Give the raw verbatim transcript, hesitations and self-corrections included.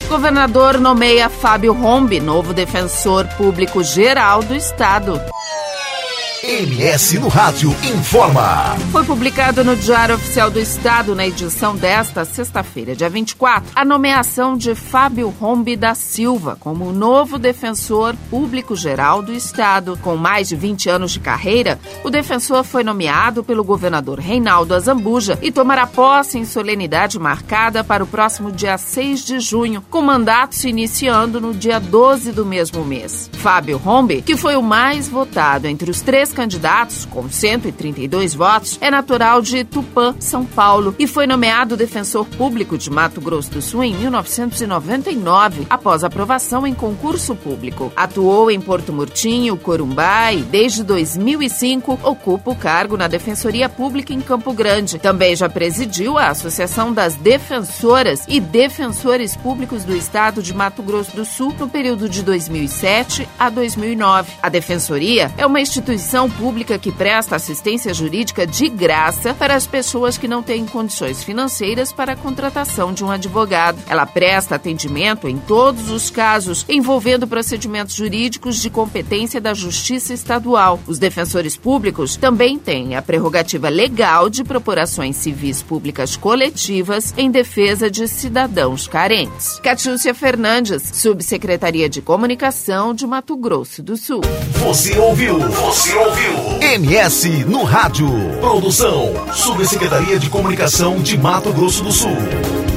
Governador nomeia Fábio Rombi, novo defensor público geral do Estado. M S no Rádio informa. Foi publicado no Diário Oficial do Estado, na edição desta sexta-feira, dia vinte e quatro, a nomeação de Fábio Rombi da Silva como novo defensor público-geral do Estado. Com mais de vinte anos de carreira, o defensor foi nomeado pelo governador Reinaldo Azambuja e tomará posse em solenidade marcada para o próximo dia seis de junho, com mandato se iniciando no dia doze do mesmo mês. Fábio Rombi, que foi o mais votado entre os três candidatos, com cento e trinta e dois votos, é natural de Tupã, São Paulo, e foi nomeado defensor público de Mato Grosso do Sul em mil novecentos e noventa e nove, após aprovação em concurso público. Atuou em Porto Murtinho, Corumbá e, desde dois mil e cinco, ocupa o cargo na Defensoria Pública em Campo Grande. Também já presidiu a Associação das Defensoras e Defensores Públicos do Estado de Mato Grosso do Sul no período de dois mil e sete a dois mil e nove. A Defensoria é uma instituição pública que presta assistência jurídica de graça para as pessoas que não têm condições financeiras para a contratação de um advogado. Ela presta atendimento em todos os casos envolvendo procedimentos jurídicos de competência da Justiça Estadual. Os defensores públicos também têm a prerrogativa legal de propor ações civis públicas coletivas em defesa de cidadãos carentes. Catiúcia Fernandes, Subsecretaria de Comunicação de Mato Grosso do Sul. Você ouviu? Você ouviu? M S no Rádio. Produção, Subsecretaria de Comunicação de Mato Grosso do Sul.